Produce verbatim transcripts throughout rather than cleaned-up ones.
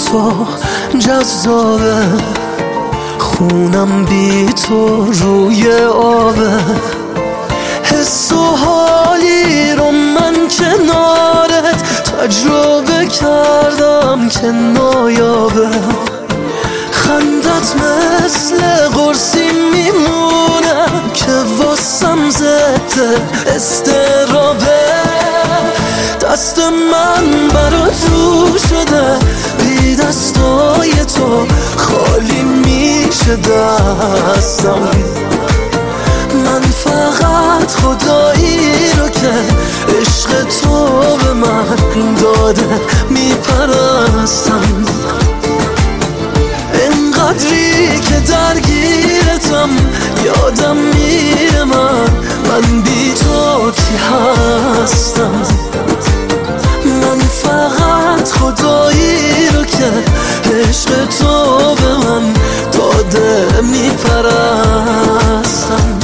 تو جذابه، خونم بی تو روی آبه. حس و حالی رو من کنارت تجربه کردم که نایابه. خندت مثل قرصی میمونه که واسم ضد استرابه. دست من برات رو شده، بی دستای تو خالی میشه دستم. من فقط خدایی رو که عشق تو به من داده میپرستم. اینقدری که درگیرتم یادم میره من من بی تو کی هستم. من فقط خدایی رو که عشق تو به من داده میپرستم.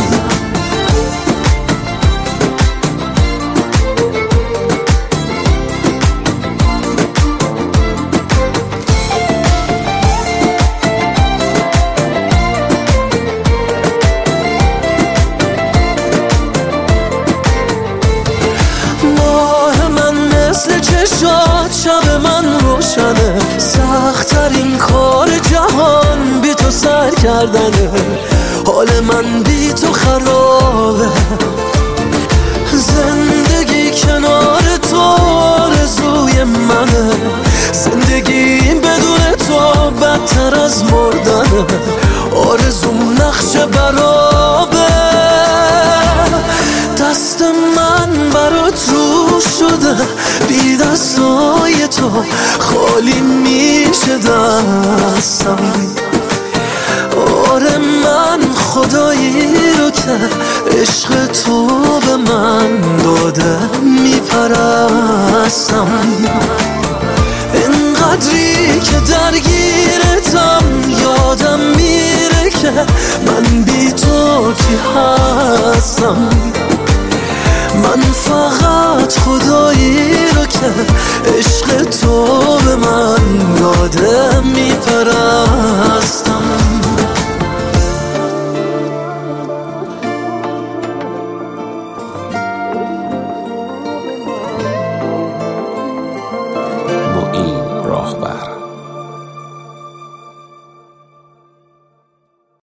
چشات شب من روشنه، سخت‌ترین کار جهان بی تو سر کردنه. حال من بی تو خرابه، زندگی کنار تو آرزوی منه. زندگی بدون تو بدتر از مردنه، آرزوم نقش برابه. دست من برات رو شده، بی دستای تو خالی میشه دستم. آره من خدایی رو که عشق تو به من داده میپرستم. اینقدری که درگیرتم یادم میره که من بی تو کی هستم. من فقط خدایی رو که عشق تو به من داده میپرستم.